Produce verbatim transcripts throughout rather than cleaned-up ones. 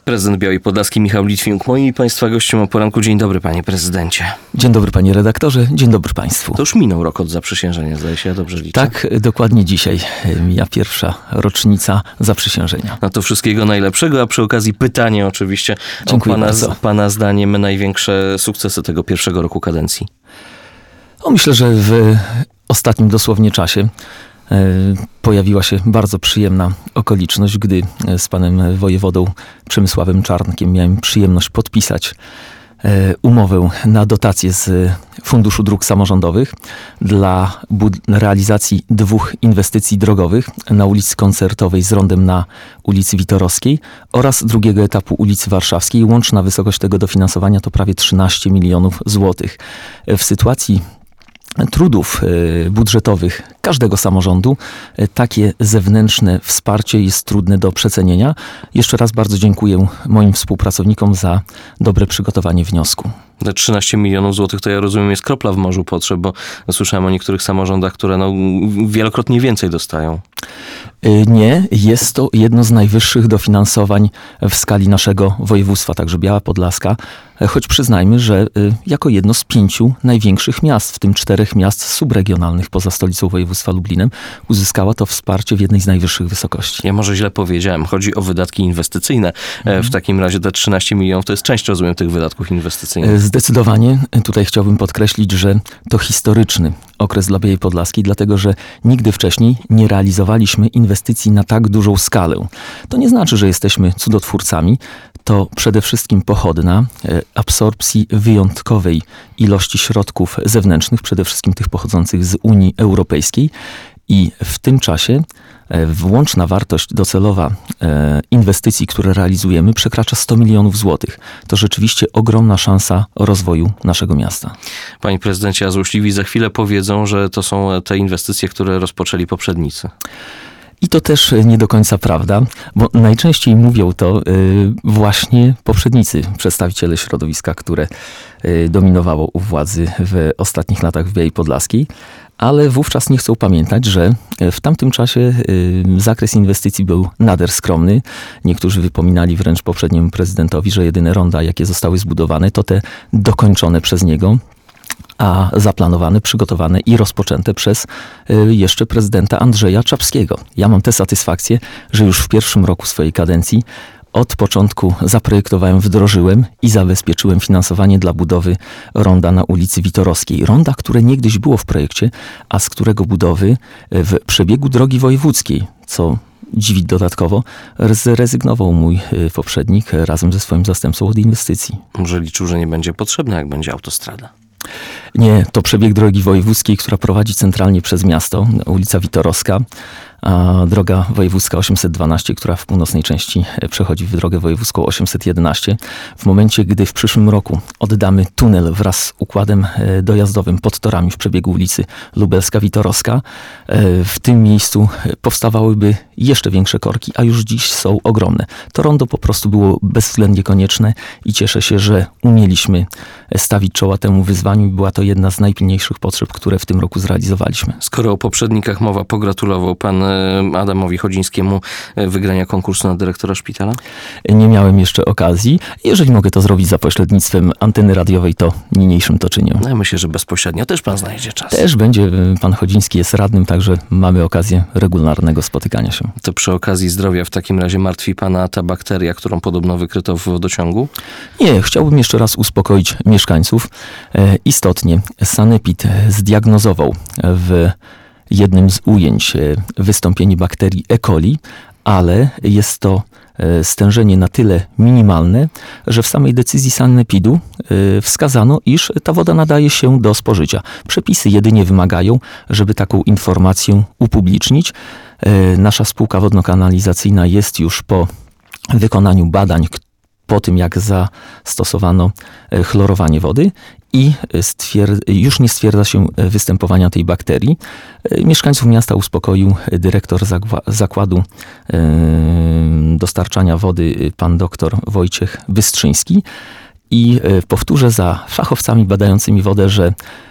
Prezydent Białej Podlaskiej Michał Litwiniuk, moim i Państwa gościem o poranku. Dzień dobry, panie prezydencie. Dzień dobry, panie redaktorze. Dzień dobry państwu. To już minął rok od zaprzysiężenia, zdaje się, ja dobrze liczę. Tak, dokładnie dzisiaj mija pierwsza rocznica zaprzysiężenia. No to wszystkiego najlepszego, a przy okazji pytanie oczywiście. Dziękuję o pana, bardzo. Pana zdaniem największe sukcesy tego pierwszego roku kadencji? O, myślę, że w ostatnim dosłownie czasie pojawiła się bardzo przyjemna okoliczność, gdy z panem wojewodą Przemysławem Czarnkiem miałem przyjemność podpisać umowę na dotację z Funduszu Dróg Samorządowych dla bud- realizacji dwóch inwestycji drogowych na ulicy Koncertowej z rondem na ulicy Witorowskiej oraz drugiego etapu ulicy Warszawskiej. Łączna wysokość tego dofinansowania to prawie trzynaście milionów złotych. W sytuacji trudów budżetowych każdego samorządu takie zewnętrzne wsparcie jest trudne do przecenienia. Jeszcze raz bardzo dziękuję moim współpracownikom za dobre przygotowanie wniosku. Te trzynaście milionów złotych to ja rozumiem jest kropla w morzu potrzeb, bo słyszałem o niektórych samorządach, które no, wielokrotnie więcej dostają. Nie, jest to jedno z najwyższych dofinansowań w skali naszego województwa, także Biała Podlaska, choć przyznajmy, że jako jedno z pięciu największych miast, w tym czterech miast subregionalnych poza stolicą województwa Lublinem, uzyskała to wsparcie w jednej z najwyższych wysokości. Ja może źle powiedziałem, chodzi o wydatki inwestycyjne. Mhm. W takim razie te trzynaście milionów to jest część, rozumiem, tych wydatków inwestycyjnych. Zdecydowanie. Tutaj chciałbym podkreślić, że to historyczny okres dla Białej Podlaskiej, dlatego że nigdy wcześniej nie realizowaliśmy inwestycji na tak dużą skalę. To nie znaczy, że jesteśmy cudotwórcami. To przede wszystkim pochodna absorpcji wyjątkowej ilości środków zewnętrznych, przede wszystkim tych pochodzących z Unii Europejskiej. I w tym czasie łączna wartość docelowa inwestycji, które realizujemy, przekracza sto milionów złotych. To rzeczywiście ogromna szansa rozwoju naszego miasta. Panie prezydencie, a złośliwi za chwilę powiedzą, że to są te inwestycje, które rozpoczęli poprzednicy. I to też nie do końca prawda, bo najczęściej mówią to właśnie poprzednicy, przedstawiciele środowiska, które dominowało u władzy w ostatnich latach w Białej Podlaskiej, ale wówczas nie chcą pamiętać, że w tamtym czasie zakres inwestycji był nader skromny. Niektórzy wypominali wręcz poprzedniemu prezydentowi, że jedyne ronda, jakie zostały zbudowane, to te dokończone przez niego, a zaplanowane, przygotowane i rozpoczęte przez jeszcze prezydenta Andrzeja Czapskiego. Ja mam tę satysfakcję, że już w pierwszym roku swojej kadencji od początku zaprojektowałem, wdrożyłem i zabezpieczyłem finansowanie dla budowy ronda na ulicy Witorowskiej. Ronda, które niegdyś było w projekcie, a z którego budowy w przebiegu drogi wojewódzkiej, co dziwi dodatkowo, zrezygnował mój poprzednik razem ze swoim zastępcą od inwestycji. Może liczył, że nie będzie potrzebna, jak będzie autostrada. Nie, to przebieg drogi wojewódzkiej, która prowadzi centralnie przez miasto, ulica Witorowska, a droga wojewódzka osiemset dwanaście, która w północnej części przechodzi w drogę wojewódzką osiemset jedenaście. W momencie, gdy w przyszłym roku oddamy tunel wraz z układem dojazdowym pod torami w przebiegu ulicy Lubelska-Witorowska, w tym miejscu powstawałyby jeszcze większe korki, a już dziś są ogromne. To rondo po prostu było bezwzględnie konieczne i cieszę się, że umieliśmy stawić czoła temu wyzwaniu i była to jedna z najpilniejszych potrzeb, które w tym roku zrealizowaliśmy. Skoro o poprzednikach mowa, pogratulował pan Adamowi Chodzińskiemu wygrania konkursu na dyrektora szpitala? Nie miałem jeszcze okazji. Jeżeli mogę to zrobić za pośrednictwem anteny radiowej, to niniejszym to czynię. No ja myślę, że bezpośrednio też pan znajdzie czas. Też będzie. Pan Chodziński jest radnym, także mamy okazję regularnego spotykania się. To przy okazji zdrowia w takim razie martwi pana ta bakteria, którą podobno wykryto w wodociągu? Nie, chciałbym jeszcze raz uspokoić mieszkańców. E, istotnie sanepid zdiagnozował w jednym z ujęć wystąpienie bakterii E. coli, ale jest to stężenie na tyle minimalne, że w samej decyzji sanepidu wskazano, iż ta woda nadaje się do spożycia. Przepisy jedynie wymagają, żeby taką informację upublicznić. Nasza spółka wodno-kanalizacyjna jest już po wykonaniu badań, po tym jak zastosowano chlorowanie wody i stwierd- już nie stwierdza się występowania tej bakterii. Mieszkańców miasta uspokoił dyrektor zagwa- zakładu yy, dostarczania wody, pan doktor Wojciech Bystrzyński. I powtórzę za fachowcami badającymi wodę, że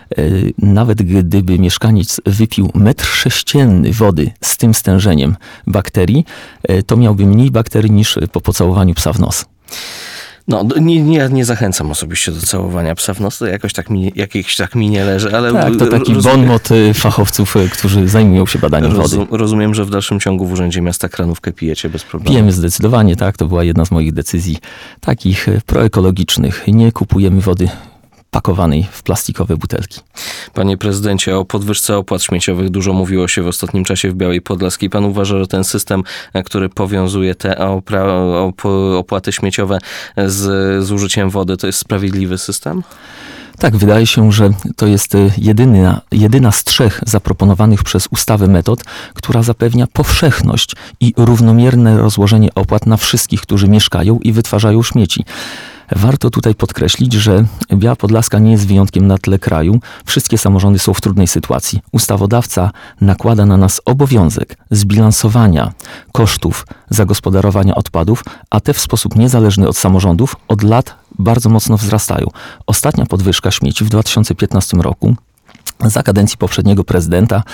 nawet gdyby mieszkaniec wypił metr sześcienny wody z tym stężeniem bakterii, to miałby mniej bakterii niż po pocałowaniu psa w nos. No, nie, nie, nie zachęcam osobiście do całowania psa w nos, to jakoś tak mi, jakiś tak mi nie leży, ale... Tak, to taki rozumiem, bon mot y, fachowców, y, którzy zajmują się badaniem rozum, wody. rozumiem, że w dalszym ciągu w Urzędzie Miasta kranówkę pijecie bez problemu. Pijemy zdecydowanie, tak, to była jedna z moich decyzji takich y, proekologicznych. Nie kupujemy wody pakowanej w plastikowe butelki. Panie prezydencie, o podwyżce opłat śmieciowych dużo mówiło się w ostatnim czasie w Białej Podlaskiej. Pan uważa, że ten system, który powiązuje te opra- op- opłaty śmieciowe z zużyciem wody, to jest sprawiedliwy system? Tak, wydaje się, że to jest jedyna, jedyna z trzech zaproponowanych przez ustawę metod, która zapewnia powszechność i równomierne rozłożenie opłat na wszystkich, którzy mieszkają i wytwarzają śmieci. Warto tutaj podkreślić, że Biała Podlaska nie jest wyjątkiem na tle kraju. Wszystkie samorządy są w trudnej sytuacji. Ustawodawca nakłada na nas obowiązek zbilansowania kosztów zagospodarowania odpadów, a te w sposób niezależny od samorządów od lat bardzo mocno wzrastają. Ostatnia podwyżka śmieci w dwa tysiące piętnastym roku za kadencji poprzedniego prezydenta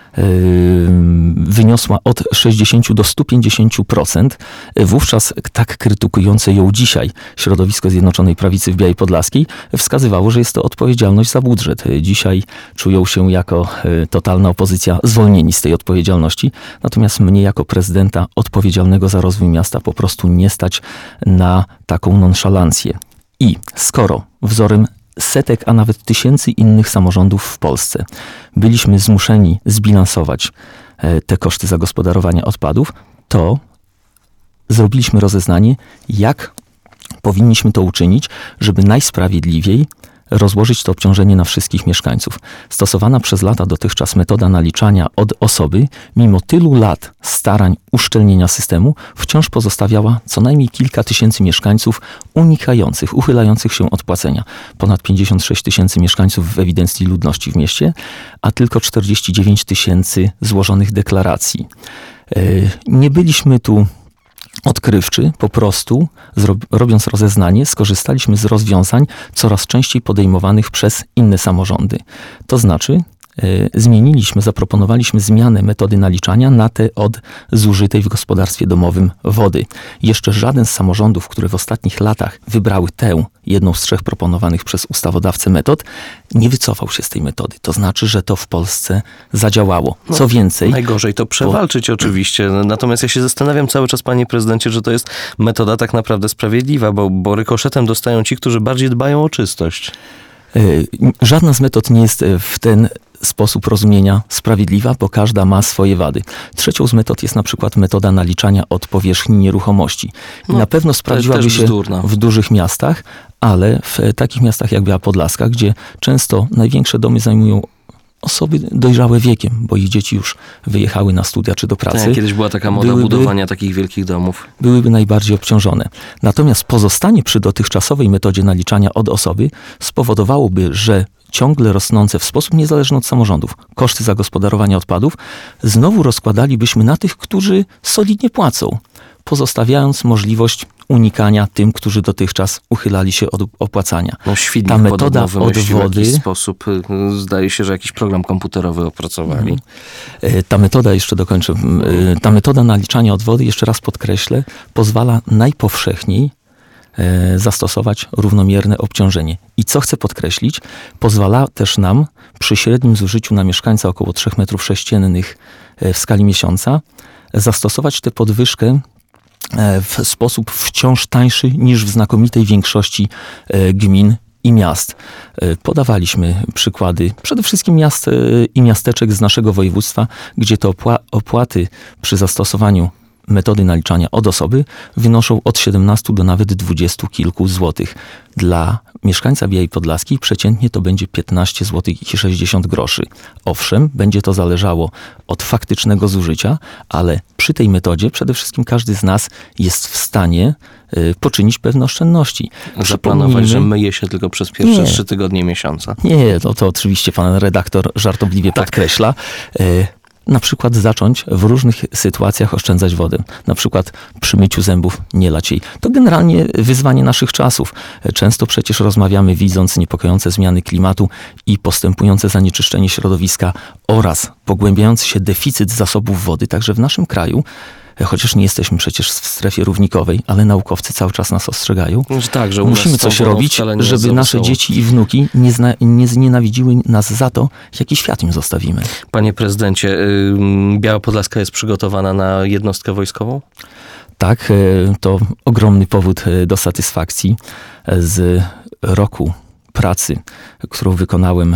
wyniosła od sześćdziesięciu do stu pięćdziesięciu procent. Wówczas tak krytykujące ją dzisiaj środowisko Zjednoczonej Prawicy w Białej Podlaskiej wskazywało, że jest to odpowiedzialność za budżet. Dzisiaj czują się jako totalna opozycja zwolnieni z tej odpowiedzialności. Natomiast mnie jako prezydenta odpowiedzialnego za rozwój miasta po prostu nie stać na taką nonszalancję. I skoro wzorem setek, a nawet tysięcy innych samorządów w Polsce byliśmy zmuszeni zbilansować te koszty zagospodarowania odpadów, to zrobiliśmy rozeznanie, jak powinniśmy to uczynić, żeby najsprawiedliwiej rozłożyć to obciążenie na wszystkich mieszkańców. Stosowana przez lata dotychczas metoda naliczania od osoby, mimo tylu lat starań uszczelnienia systemu, wciąż pozostawiała co najmniej kilka tysięcy mieszkańców unikających, uchylających się od płacenia. Ponad pięćdziesiąt sześć tysięcy mieszkańców w ewidencji ludności w mieście, a tylko czterdzieści dziewięć tysięcy złożonych deklaracji. Nie byliśmy tu odkrywczy, po prostu zrob- robiąc rozeznanie, skorzystaliśmy z rozwiązań coraz częściej podejmowanych przez inne samorządy. To znaczy y, zmieniliśmy, zaproponowaliśmy zmianę metody naliczania na te od zużytej w gospodarstwie domowym wody. Jeszcze żaden z samorządów, które w ostatnich latach wybrały tę, jedną z trzech proponowanych przez ustawodawcę metod, nie wycofał się z tej metody. To znaczy, że to w Polsce zadziałało. Co więcej... Najgorzej to przewalczyć bo... oczywiście. Natomiast ja się zastanawiam cały czas, panie prezydencie, że to jest metoda tak naprawdę sprawiedliwa, bo, bo rykoszetem dostają ci, którzy bardziej dbają o czystość. Żadna z metod nie jest w ten sposób rozumienia sprawiedliwa, bo każda ma swoje wady. Trzecią z metod jest na przykład metoda naliczania od powierzchni nieruchomości. I no, na pewno sprawdziłaby się bzdurna. w dużych miastach, ale w takich miastach jak Biała Podlaska, gdzie często największe domy zajmują osoby dojrzałe wiekiem, bo ich dzieci już wyjechały na studia czy do pracy. Tak, kiedyś była taka moda byłyby, budowania takich wielkich domów. Byłyby najbardziej obciążone. Natomiast pozostanie przy dotychczasowej metodzie naliczania od osoby spowodowałoby, że ciągle rosnące w sposób niezależny od samorządów koszty zagospodarowania odpadów znowu rozkładalibyśmy na tych, którzy solidnie płacą, pozostawiając możliwość unikania tym, którzy dotychczas uchylali się od opłacania. No, Ta metoda od wody... w jakiś sposób, zdaje się, że jakiś program komputerowy opracowali. Ta metoda, jeszcze dokończę, ta metoda naliczania od wody, jeszcze raz podkreślę, pozwala najpowszechniej zastosować równomierne obciążenie. I co chcę podkreślić, pozwala też nam przy średnim zużyciu na mieszkańca około trzech metrów sześciennych w skali miesiąca zastosować tę podwyżkę w sposób wciąż tańszy niż w znakomitej większości gmin i miast. Podawaliśmy przykłady przede wszystkim miast i miasteczek z naszego województwa, gdzie te opła- opłaty przy zastosowaniu metody naliczania od osoby wynoszą od siedemnastu do nawet dwudziestu kilku złotych. Dla mieszkańca Białej Podlaskiej przeciętnie to będzie piętnaście złotych i sześćdziesiąt groszy. Owszem, będzie to zależało od faktycznego zużycia, ale przy tej metodzie przede wszystkim każdy z nas jest w stanie y, poczynić pewne oszczędności. Zaplanować, że myje się tylko przez pierwsze trzy tygodnie miesiąca. Nie, to, to oczywiście pan redaktor żartobliwie tak. podkreśla. Y, Na przykład zacząć w różnych sytuacjach oszczędzać wodę. Na przykład przy myciu zębów nie lać jej. To generalnie wyzwanie naszych czasów. Często przecież rozmawiamy, widząc niepokojące zmiany klimatu i postępujące zanieczyszczenie środowiska oraz pogłębiający się deficyt zasobów wody, także w naszym kraju, chociaż nie jesteśmy przecież w strefie równikowej, ale naukowcy cały czas nas ostrzegają. Że tak, że u nas Musimy z tą coś wodą robić, wcale nie jest żeby za nasze wesoło. dzieci i wnuki nie, zna, nie znienawidziły nas za to, jaki świat im zostawimy. Panie prezydencie, y, Biała Podlaska jest przygotowana na jednostkę wojskową? Tak, e, to ogromny powód e, do satysfakcji. Z roku pracy, którą wykonałem, e,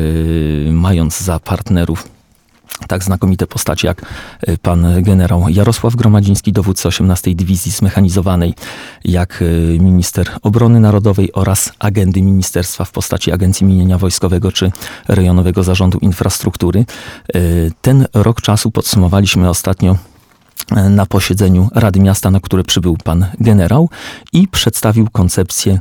mając za partnerów tak znakomite postacie jak e, pan generał Jarosław Gromadziński, dowódca osiemnastej Dywizji Zmechanizowanej, jak e, minister obrony narodowej oraz agendy ministerstwa w postaci Agencji Mienia Wojskowego czy Rejonowego Zarządu Infrastruktury. E, Ten rok czasu podsumowaliśmy ostatnio na posiedzeniu Rady Miasta, na które przybył pan generał i przedstawił koncepcję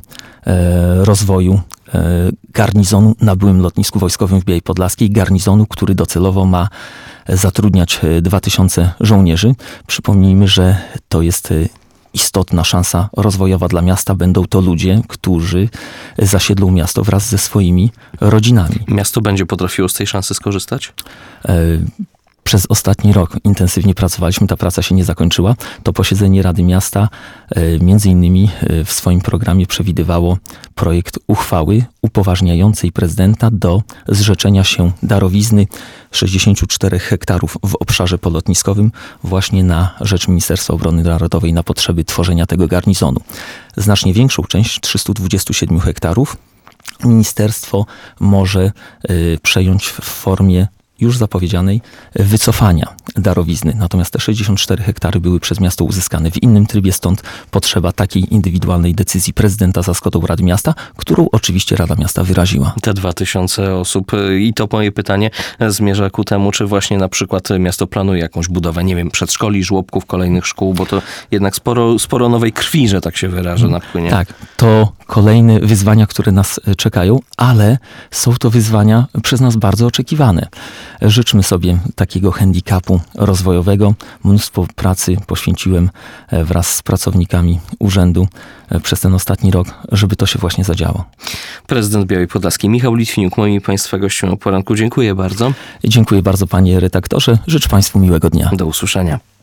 e, rozwoju e, garnizonu na byłym lotnisku wojskowym w Białej Podlaskiej. Garnizonu, który docelowo ma zatrudniać dwa tysiące żołnierzy. Przypomnijmy, że to jest e, istotna szansa rozwojowa dla miasta. Będą to ludzie, którzy zasiedlą miasto wraz ze swoimi rodzinami. Miasto będzie potrafiło z tej szansy skorzystać? E, Przez ostatni rok intensywnie pracowaliśmy, ta praca się nie zakończyła. To posiedzenie Rady Miasta e, między innymi e, w swoim programie przewidywało projekt uchwały upoważniającej prezydenta do zrzeczenia się darowizny sześćdziesięciu czterech hektarów w obszarze polotniskowym właśnie na rzecz Ministerstwa Obrony Narodowej na potrzeby tworzenia tego garnizonu. Znacznie większą część, trzysta dwadzieścia siedem hektarów, ministerstwo może e, przejąć w formie już zapowiedzianej wycofania darowizny. Natomiast te sześćdziesiąt cztery hektary były przez miasto uzyskane w innym trybie, stąd potrzeba takiej indywidualnej decyzji prezydenta za zgodą Rady Miasta, którą oczywiście Rada Miasta wyraziła. Te dwa tysiące osób i to moje pytanie zmierza ku temu, czy właśnie na przykład miasto planuje jakąś budowę, nie wiem, przedszkoli, żłobków, kolejnych szkół, bo to jednak sporo, sporo nowej krwi, że tak się wyrażę, napłynie. Tak, to kolejne wyzwania, które nas czekają, ale są to wyzwania przez nas bardzo oczekiwane. Życzmy sobie takiego handicapu rozwojowego. Mnóstwo pracy poświęciłem wraz z pracownikami urzędu przez ten ostatni rok, żeby to się właśnie zadziało. Prezydent Białej Podlaskiej Michał Litwiniuk, moim i Państwa gościem o poranku. Dziękuję bardzo. Dziękuję bardzo, panie redaktorze. Życzę Państwu miłego dnia. Do usłyszenia.